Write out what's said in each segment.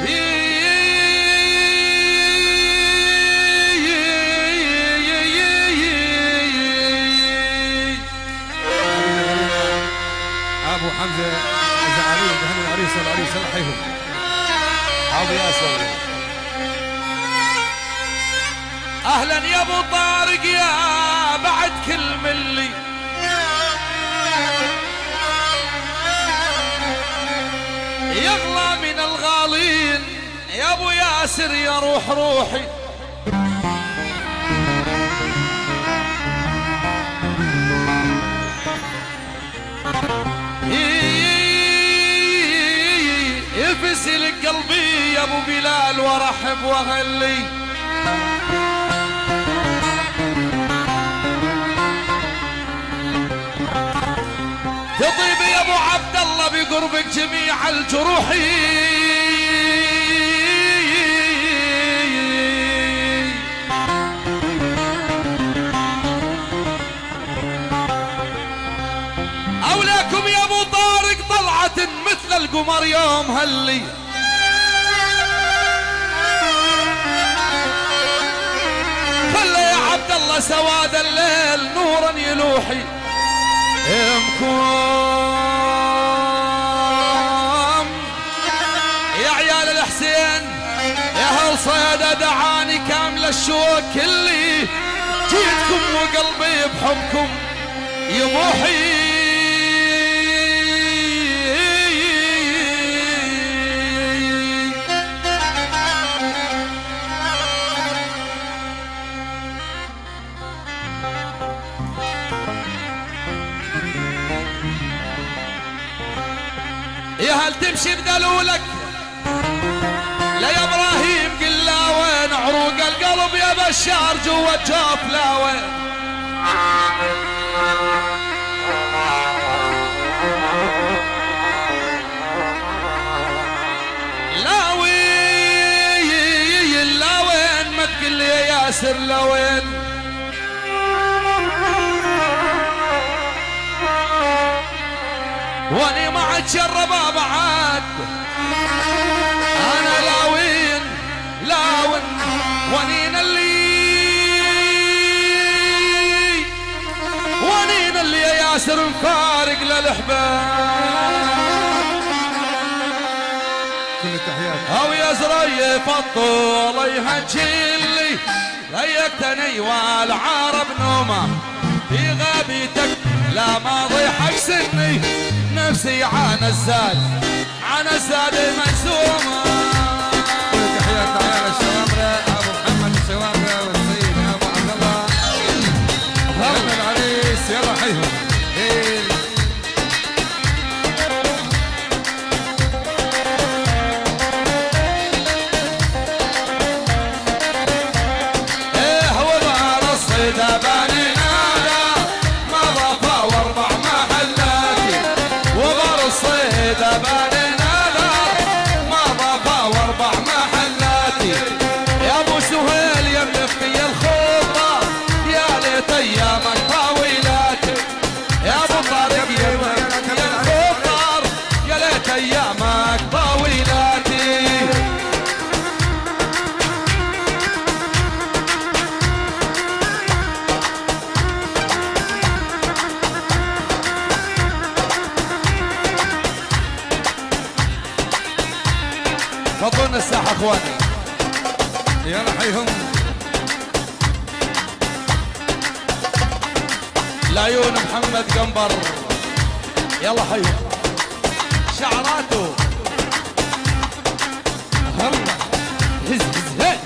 ابو حمزه الزعري وهن العريس والعريس الله يحييهم. ابو ياسر اهلا يا ابو طارق يا بعد كل ملي يغلى من الغالين يا ابو ياسر يا روح روحي. يفسل قلبي يا ابو بلال وارحب واهلي. تطيب يا ابو عبد الله بقربك جميع الجروح. اولاكم يا ابو طارق طلعة مثل القمر يوم هلي. خلى يا عبد الله سواد الليل نورا يلوحي. امكم يا عيال الحسين يا هل صيادة دعاني كامل الشوق اللي جيتكم وقلبي بحبكم يموحي. يا هل تمشي بدلولك لا يا ابراهيم قل لا وين عروق القلب يا بشار جوا الجوف لا وين. لا وين لا وين ما تقل لي يا ياسر لا وين. واني ما اتشرب بعد انا لاوين لاون ونين اللي يا ياسر مفارق للحباب. كل التحيات او يا زريف الطول يهجلي ضيقتني والعرب نومه في غابتك لا ماضي حق سني نفسي عن الزاد منسومه. كل التحيات عيال الشوامره ابو محمد الشوامره والسيد ابو عبد الله هلا العريس يلا حيهم. ايه هو بار الصيد بني نادا ما ضافا واربع محلات وبار الصيد بني نادا ما ضافا واربع محلات. يا ابو سهيل يا ملفي الخطه يا ليت ايامك طاولات. يا ابو طارق يا ملفي الخطر يا ليت ايامك طاولات. فضلنا الساحة اخواني يلا حيهم. العيون محمد قنبر يلا حيهم. شعراته هلا هز هز هي.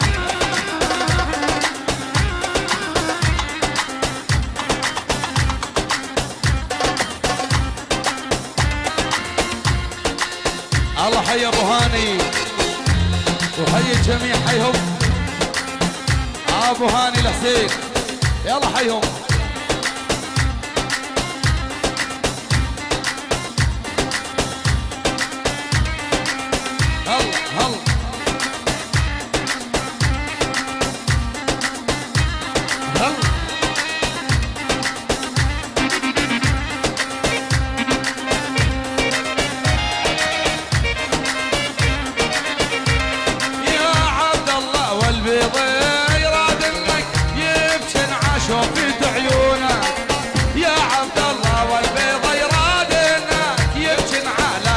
الله حي ابو هاني وحي الجميع حيهم. ابو هاني الحسين يلا حيهم. هلا هلا هلا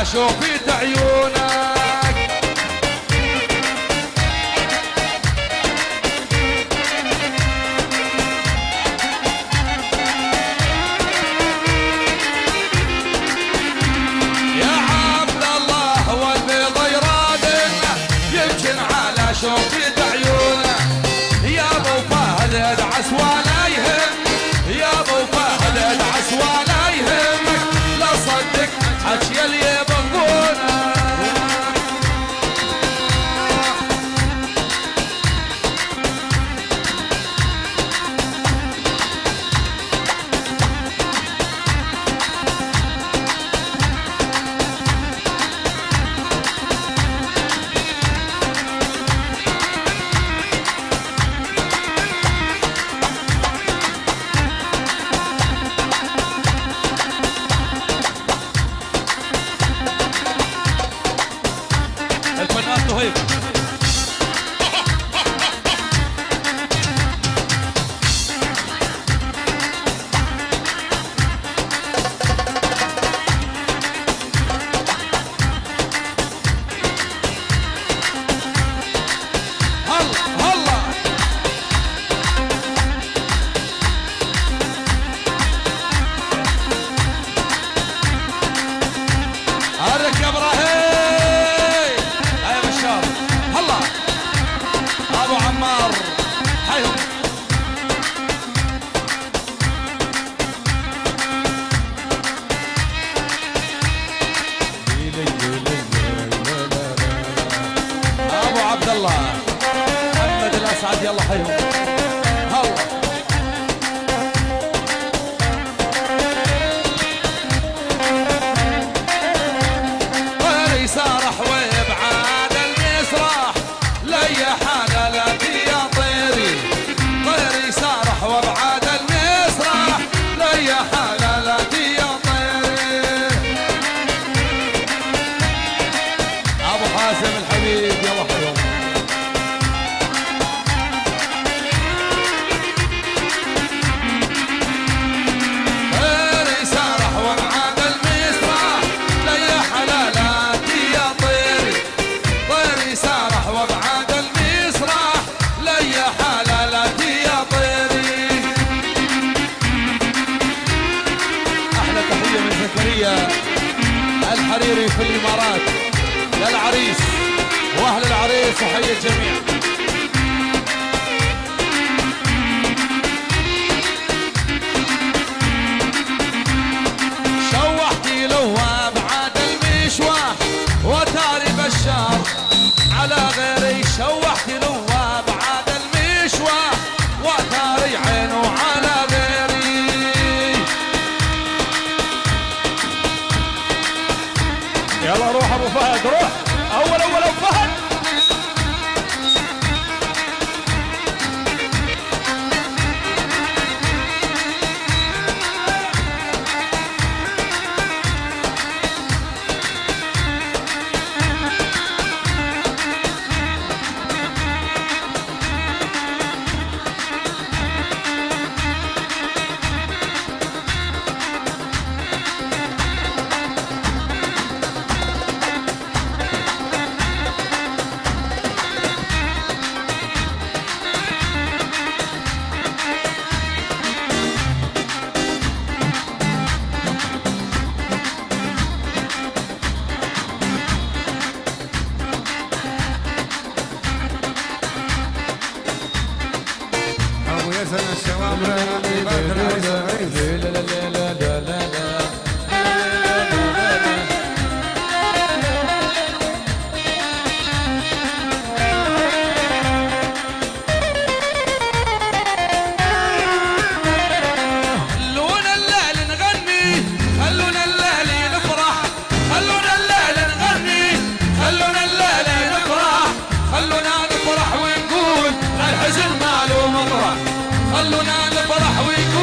على شوفة عيونك. يا عبد الله والبيض يرادنا يمكن على شوفة عيونك. يا ابو فهد ادعس ولا يهم، يا ابو فهد ادعس ولا يهمك، لا صدق حكي اللي يبغونه. الفنان طهيب هلا يا ابراهيم. يا بشار هلا ابو عمار حيهم. ابو عبد الله محمد الاسعد يلا حيهم هلا. سارح وابعاد المسرح لي حلالتي يا طيري، طيري سارح وابعاد المسرح لي حلالتي يا طيري. ابو حاسم الحبيب يلا حيهم. طيري سارح وابعاد المسرح لي حلالتي يا طيري، طيري سارح وابعاد المسرح لي حلالتي يا طيري. احلى تحيه من زكريا الحريري في الامارات للعريس واهل العريس وحي الجميع. شوحتي له ابعاد المشواح وتاري بشار على غيري، شوحتي له ابعاد المشواح وتاري عينه على غيري. يلا روح ابو فهد روح اول ابو فهد. سنة الشباب عباد العريس. خلونا الليل نغني، خلونا الليل نفرح، خلونا الليل نغني، خلونا الليل نفرح، خلونا نفرح ونقول الحزن ماله مطرح، خلونا نفرح ونقول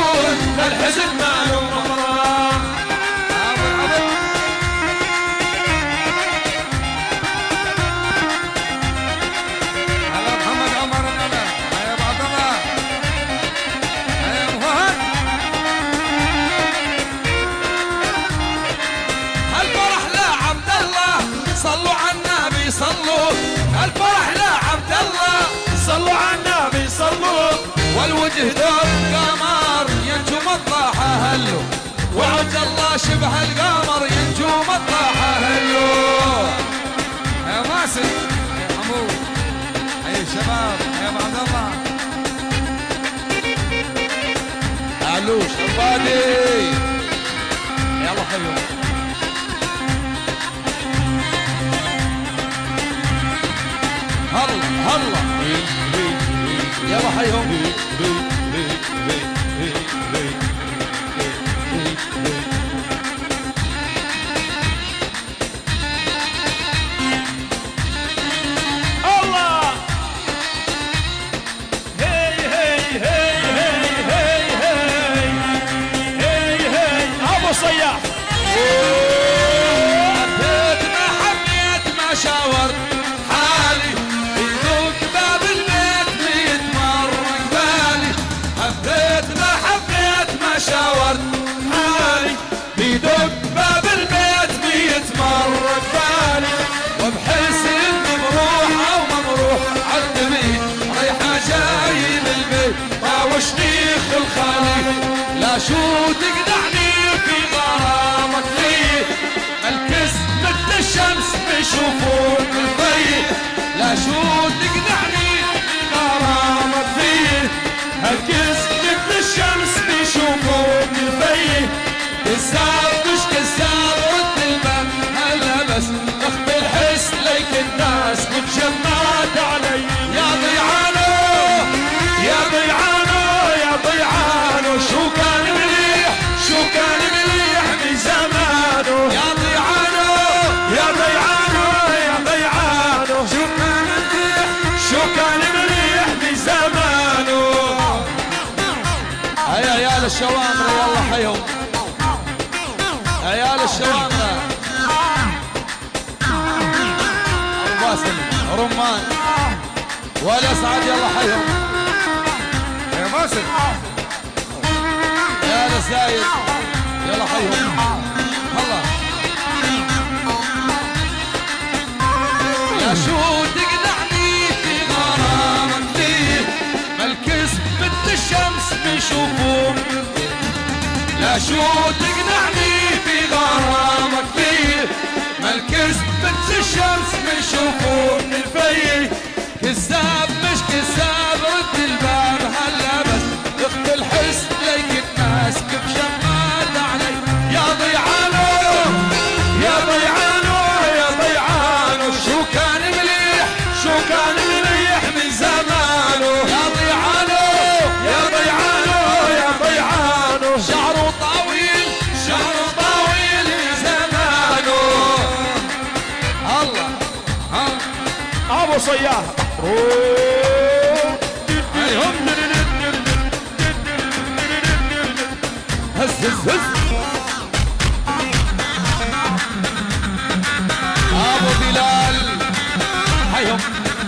وجه دور القمر ينجم الضاحة هلو وعد الله شبه القمر ينجم الضاحة هلو يا ماسك يا حمود حي الشباب يا ابو عبد الله علوش عبادي يلا حيهم هلا هلا يلا حيهم الله هي هي هي هي هي هي هي ابو صياح حبيت ما حبيت ما شاورت حالي يذوق باب البيت بيتمرق بالي حبيت ما حبيت ما شاورت حالي بيدق باب البيت بيتمرق بالي وبحس اني مروح او ممروح عالدمي رايحه جاي للبيت طاوشني خلخالي لا شو تقدعني في غرامك لي الكس مثل الشمس بيشوفون الفي لا شو تقدعني في غرامك فيه الكس مثل الشمس بيشوفون الفي كذاب مش كذاب رد الباب هلا بس اخفي الحس ليك الناس متجمعات علي يا ضيعانو يا ضيعانو يا ضيعانو شو كان مليح شو كان مليح من زمانه يا ضيعانو يا ضيعانو يا ضيعانو شو كان مليح شو كان مليح من زمانه هيا عيال الشوامرة يلا حيهم عيال الشوامرة أبو باسل رمان والأسعد يلا حيهم يا ماسك يا الزايد يلا حيهم هلا يا شو تقنعني في غرامك ليه مالكس مثل الشمس بيشوفون لا شو تقنعني في غرامك ليه مالكس مثل الشمس بيشوفون الفي كذاب مش كذاب رد الباب هلا بس اخت الحس ليك الناس كيف شمات علي يا ضيعانو يا ضيعانو يا ضيعانو شو كان مليح شو كان مليح من زمانه يا ضيعانو يا ضيعانو يا ضيعانو شعره طويل شعره طويل من زمانه الله ابو صياح هز هز هز ابو بلال حيهم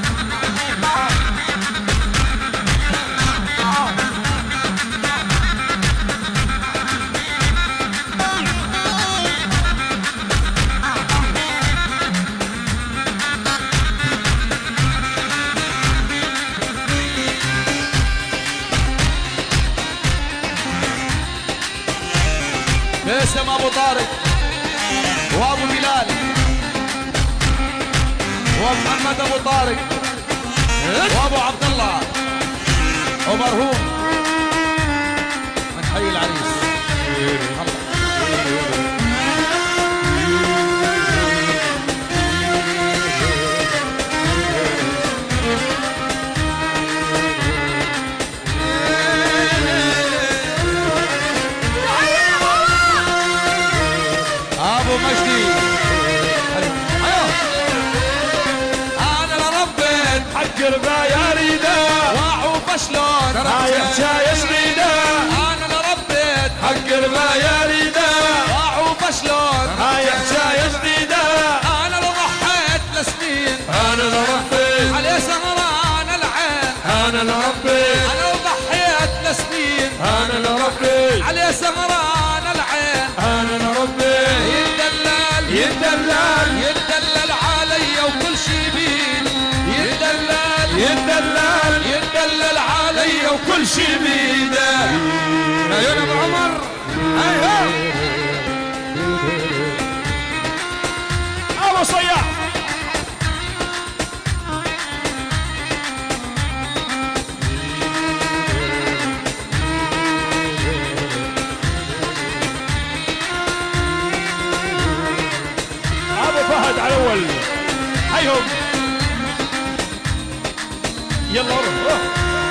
باسم ابو طارق وابو بلال ومحمد ابو طارق وابو عبد الله ومرهوم من حي العريس ابو مجدي انا لربيت حق ربايا ريده واعوا فشلون هاي حكايه سعيده انا لربيت حق ربايا ريده واعوا فشلون هاي حكايه سعيده انا لضحيت لسنين انا لربيت عليه سهران العين انا لربيت انا لضحيت لسنين انا لربيت عليه سهران العين انا لربيت يدلل يدلل يدلل علي وكل شي بين يدلل يدلل يدلل علي وكل شي بيده. عيون ابو عمر. ايوه ابو صياح. ابو فهد على الاول. حيهم. يلا روح.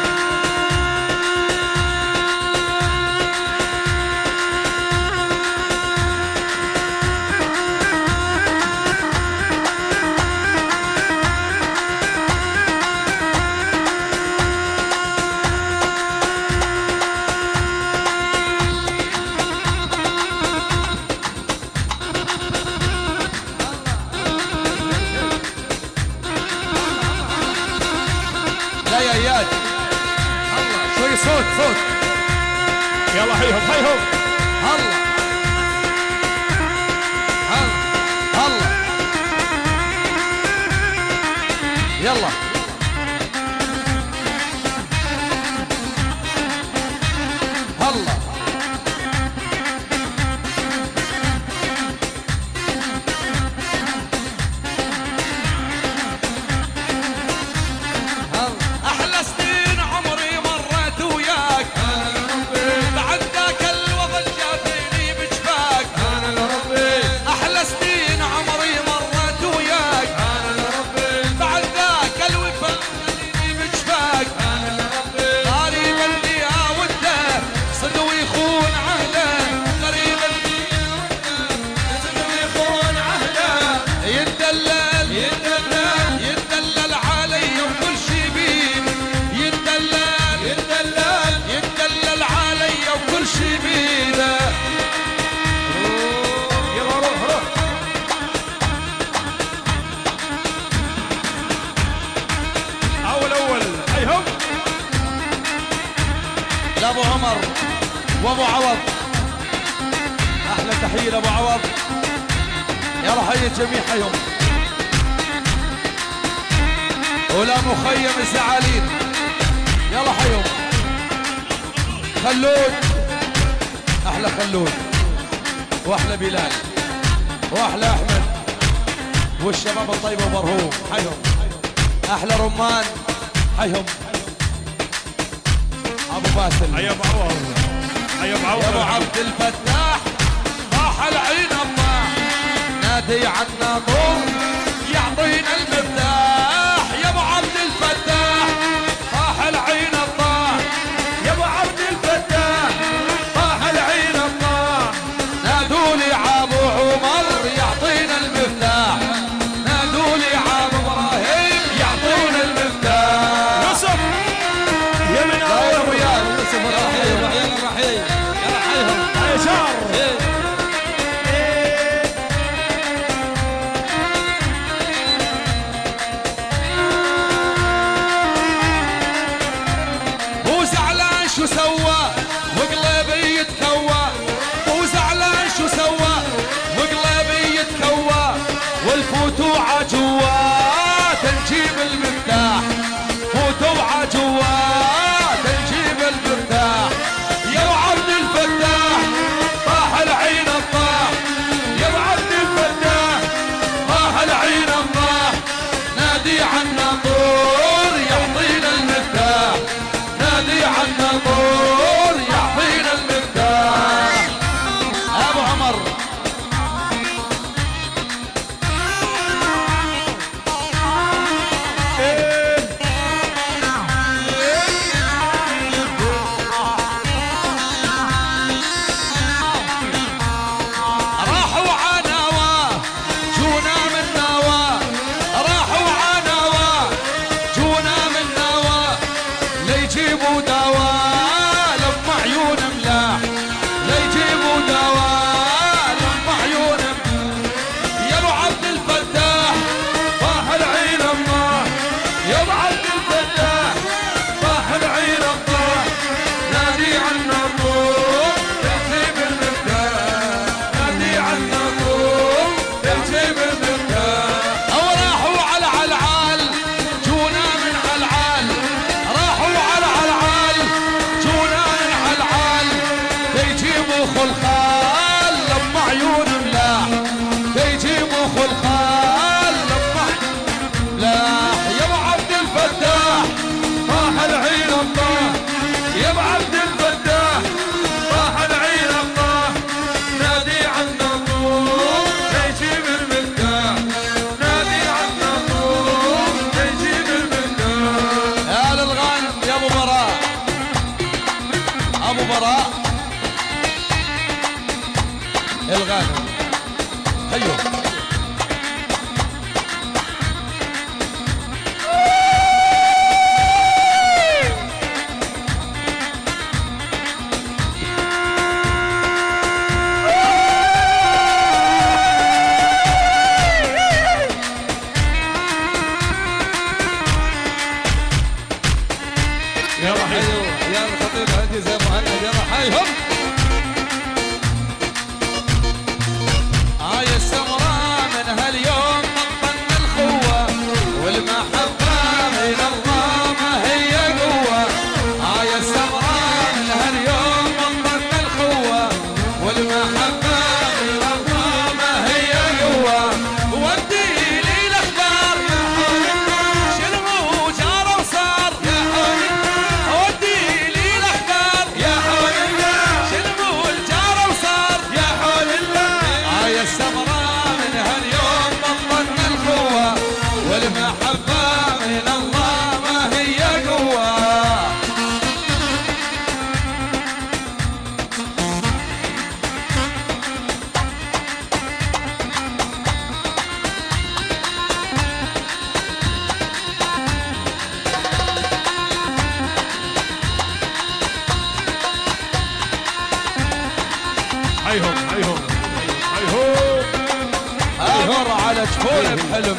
لا يا اياد الله شوي صوت. يلا حيهم حيهم. هلا هلا يلا هلا احلى سنين عمري مرت وياك بعد ذاك الوضع جابني بجفاك. احلى سنين عمري مرت وياك بعد ذاك الوفا جابني بجفاك. قريب اللي اوده صدق ويخون عهده. قريب اللي اوده صدق ويخون عهده. يتدلل يتدلل علي وكل شي بيه. يتدلل علي وكل شي بيده. يلا روح. اول حيهم. لابو عمر وابو عوض. احلى تحيه لابو عوض. يلا حي الجميع حيهم. ولا مخيم الزعالين. يلا حيهم. خلود احلى خلود واحلى بلال واحلى احمد والشباب الطيبه وبرهوم حيهم. احلى رمان حيهم. ابو باسل حي ابو عوض. حي ابو عوض. يا ابو عبد الفتاح. طاح العين الله نادي عنا طول يعطينا المفتاح. يا ابو عبد الفتاح طاح العين الله. يا ابو عبد الفتاح طاح العين الله. نادوا لي عابو عمر يعطينا المفتاح. نادوا لي عابو ابراهيم يعطينا المفتاح. يوسف يا من يا ابو ريال يوسف الرحيم عيال الرحيم. يلا حيهم. يسار. هو زعلان شو سوى وقلبي يتكوى. هو زعلان شو سوى وقلبي يتكوى. والفوتوا عجوات نجيب المفتاح. فوتوا عجوات نجيب المفتاح. يا ابو عبد الفتاح طاح العين الطاح. يا ابو عبد الفتاح طاح العين الطاح. نادي عنا طور يعطينا المفتاح. نادي عنا طور يعطينا المفتاح. ابو عمر راحوا عناواه جونا من نواه. حيو. يلا حيو يا الخطيب هدي زي مهند يلا حيهم. هاي السمراء من هاليوم طن الخوة والمحبة من الله ما هي قوة. هاي السمراء من هاليوم طن الخوة والمحبة من الله ما هي قوة. ودي لي الاخبار يا حولنا شنو جار وصار يا حولنا. ودي لي الاخبار يا حولنا شنو الجار وصار يا حولنا. هاي السمراء من هاليوم طن الخوة والمحبة من الله ما هي قوة. حيهم حيهم حيهم. أمر على جفونه بحلم.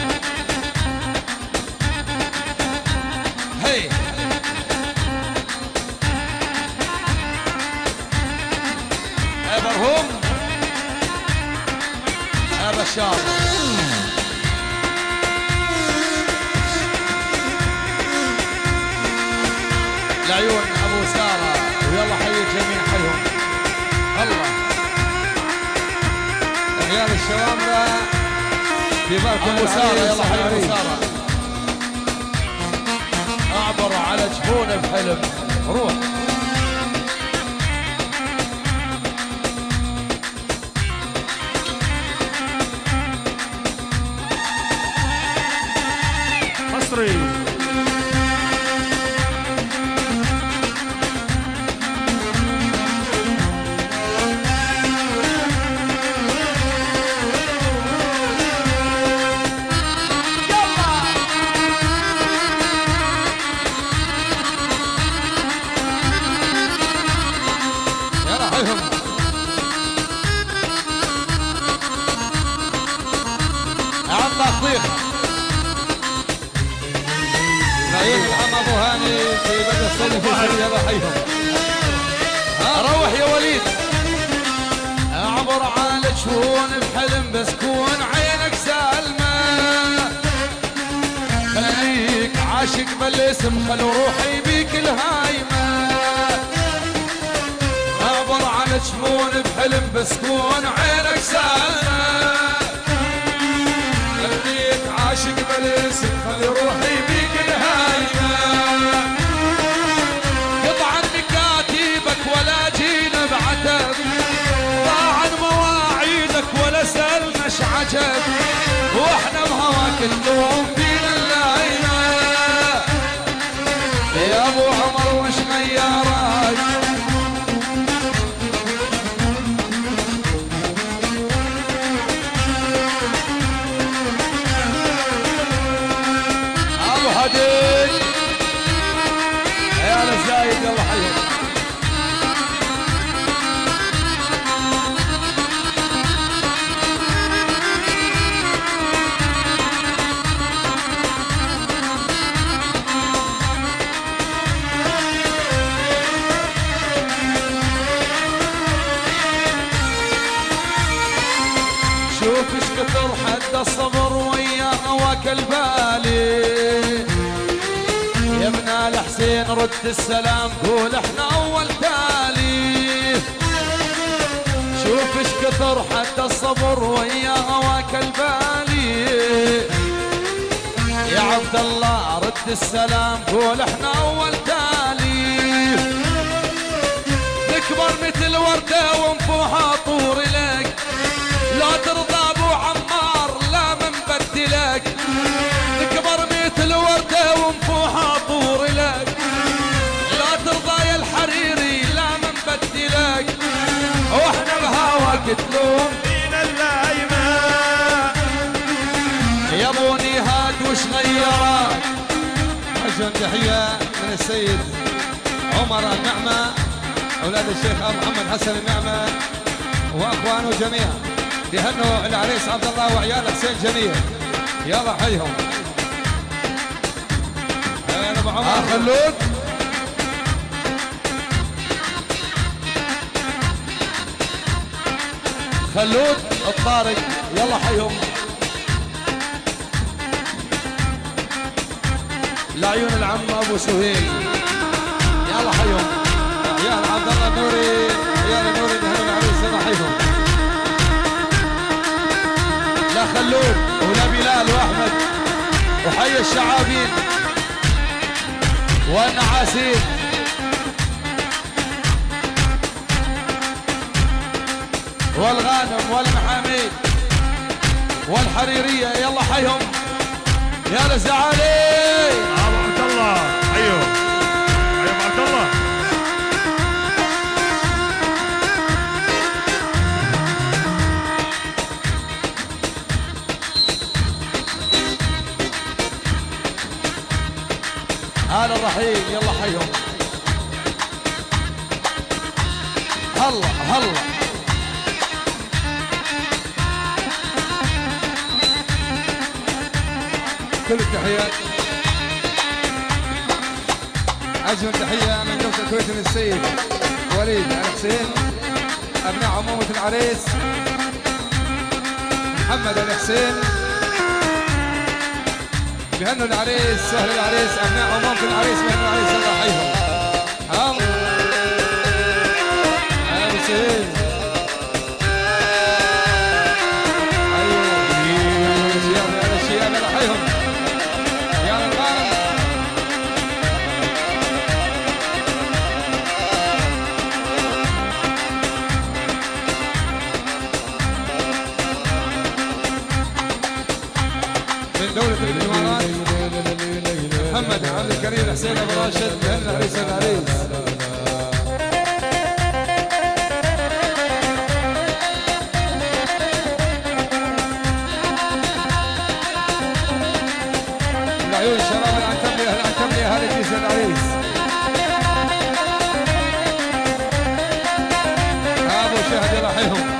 هي يا مرهوم يا بشار. العيون ابو ساره ويلا حي الجميع حيهم. الله عيال الشوامرة في بالكم ابو ساره يلا حي ابو العريس. ساره. اعبر على جفونه بحلم. روح مصري. يلا حيهم. عطى خطيخ. العيون العم ابو هاني في بدر الصيد في سوريا يلا حيهم. روح يا وليد. اعبر على جفون بحلم بس كون عينك سالمة. خليك عاشق بالاسم خل روحي بيك الهايمة. اعبر على جفون بحلم بس كون عينك سالمة. خليك عاشق بالاسم خل روحي بيك الهايمة. قطع مكاتبك ولا جينا بعتب. ضاع عن مواعيدك ولا سلمش عجب. واحنا بهواك اللوم فينا اللايمة. يا ابو عمر وش غيرك. ابو حديد يا الزايد يلا حيهم. شوف ايش كثر حد الصبر ويا هواك البالي. يا ابن الحسين رد السلام قول احنا اول تالي. شوف ايش كثر حد الصبر ويا هواك البالي. يا عبد الله رد السلام قول احنا اول تالي. نكبر مثل ورده ونفوحها طور لك. لا ترضى ابو عمار لا منبدلك. نكبر مثل ورده ونفوحها طور لك. لا ترضى يا الحريري لا منبدلك. واحنا بهواك تلوم فينا اللايمة. وش غيرت. أجمل تحية من السيد عمر النعمة، أولاد الشيخ أبو محمد حسن النعمة وأخوانه جميعا، يهنوا العريس عبد الله وعيال حسين جميل. يلا حيهم. هلا أبو عمر. خلود خلود الطارق، يلا حيهم. لعيون العم ابو سهيل، يلا حيهم. عيال عبد الله النوري، عيال النوري يهنوا العريس. يلا حيهم. لا خلود ولا بلال واحمد وحي الشعابين والنعاسين. والغانم والمحامي والحريرية، يلا حيهم. يا للزعالي ابو عبد الله، حيهم حي ابو عبد الله. آل الرحيم، يلا حيهم. هلا هلا. كل التحيات. أجمل تحية من دولة الكويت للسيد وليد الحسين، أبناء عمومة العريس محمد الحسين، بهنوا العريس سهل العريس، أبناء عمومة العريس بهنوا العريس. الله يحييهم. أبو سهيل. من دولة الإمارات محمد عبد الكريم حسين أبو راشد، بهن العريس العريس. العيون الشباب العنتملي، أهل العنتملي، أهل الجيش العريس. أبو شهد يلا حيهم.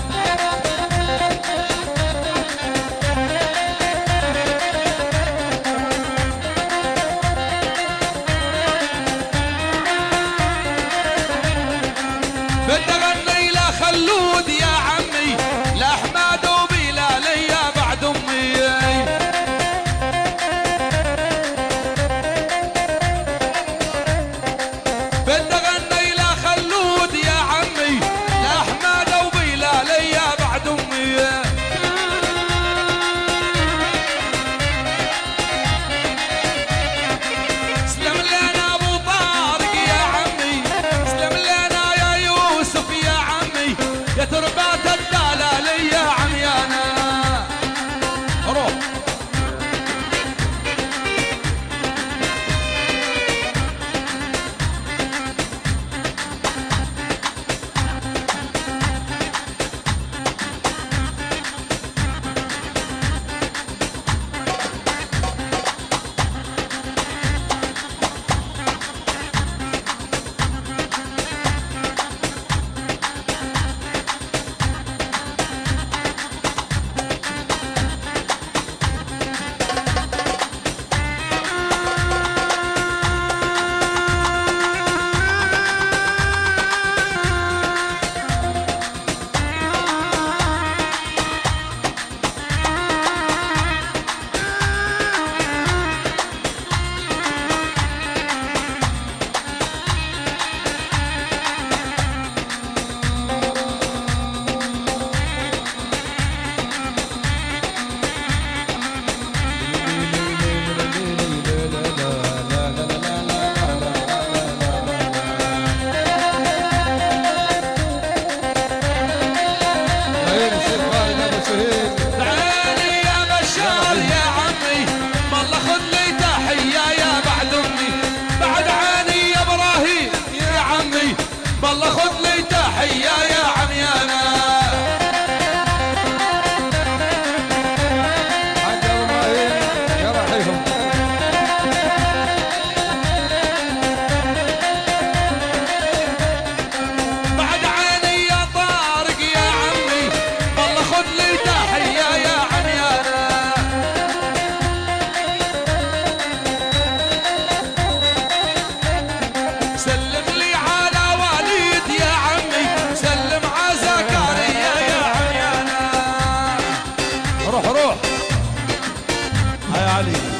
خلود يا عمي، لأحمد وبلال يا بعد أمي. سلم لي على وليد يا عمي، سلم على زكريا يا عميانا. روح روح هاي علي